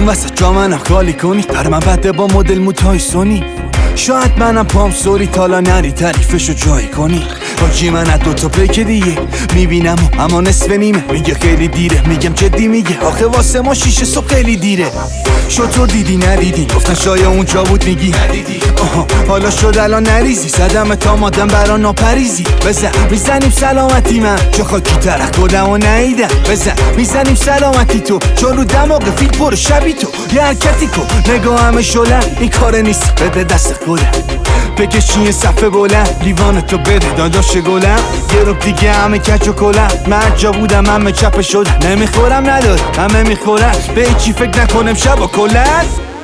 وسط جا منم خالی کنی، بر من بده با مدل موتای سونی. شاید منم پام سوری تالا نری تعریفشو جایی کنی. حاجی من از دوتا پیک دیگه میبینم اما نصف نیمه. میگه خیلی دیره، میگم جدی میگه آخه واسه ما 6 صبح خیلی دیره. شطور دیدی ندیدی، گفتن شاید اونجا بود میگی ندیدی. حالا شد الان نریزی، صدم تا مادم برا ناپریزی. بزن میزنیم سلامتی من چه خاکی ترک کدم و نیدم. بزن میزنیم سلامتی تو چون رو دماغ فیل پر شبی تو. یه حرکتی کن نگاه همه شلن، این کار نیست بده دست خودم. بکشی یه صفحه بلند، لیوان تو بده داداش گلم. یه رو دیگه همه کج و کلم، من جا بودم همه چپه شدم. نمیخورم نداره همه میخورن، به هیچی فکر نکنم شب و کلن.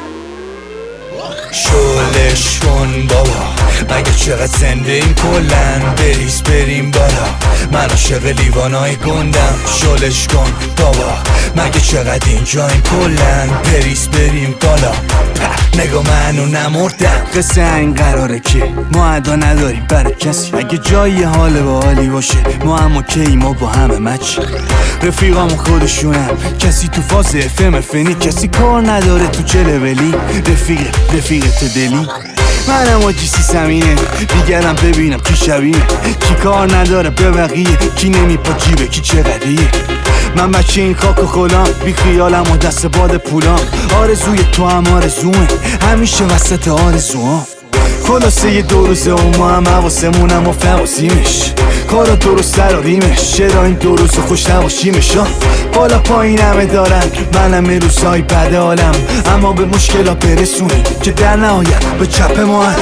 شلش کن بابا مگه چقدر زنده این کلن. بریز بریم بالا من عاشق لیوانای گندم. شلش کن بابا مگه چقدر اینجا این کلن. بریز بریم بالا نگاه منو نمردم. قصه این قراره که ما ادا نداریم برای کسی. اگه جایی حال با حالی باشه ما هم اوکی، ما با همه مچ. رفیقامو خودشونم، کسی تو فاز FM فنی، کسی کار نداره تو چه لولی. رفیقت دلی منم آجی سیسمینه، دیگرم ببینم کی شبیه. کی کار نداره به بقیه، کی نمیپا جیبه کی چقدریه. من بچه این خاک و خلام، بی خیالم و دست باد پولام. آرزوی تو هم آرزومه، همیشه وسط آرزوام. خلاصه یه 2 روزه و ما هم حواسمونم و فواسیمش. کارا درست داریمش، چرا این 2 روز خوش نباشیمش. بالا پایین همه دارن، منم یه روزهای بد حالم. اما به مشکلات برسونیم که در نهایت به چپ ما هم.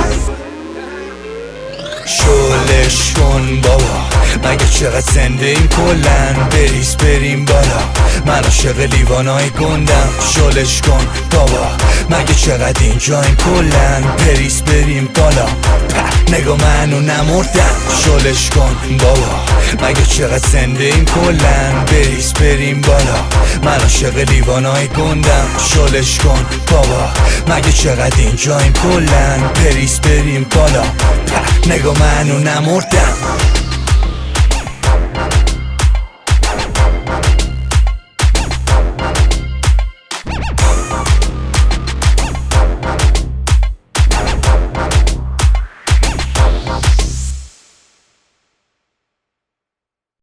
شلش کن بابا مگه چقدر زنده این کلن. بریز بریم بالا من عاشق لیوانای گندم. شلش کن بابا مگه چقدر اینجا این کلن. بریز بریم بالا نگاه منو نمردم. شلش کن بابا مگه چقدر زنده این کلن. بریز بریم بالا من عاشق لیوانای گندم. شلش کن بابا مگه چقدر اینجا این کلن. بریز بریم بالا نگاه منو نمردم.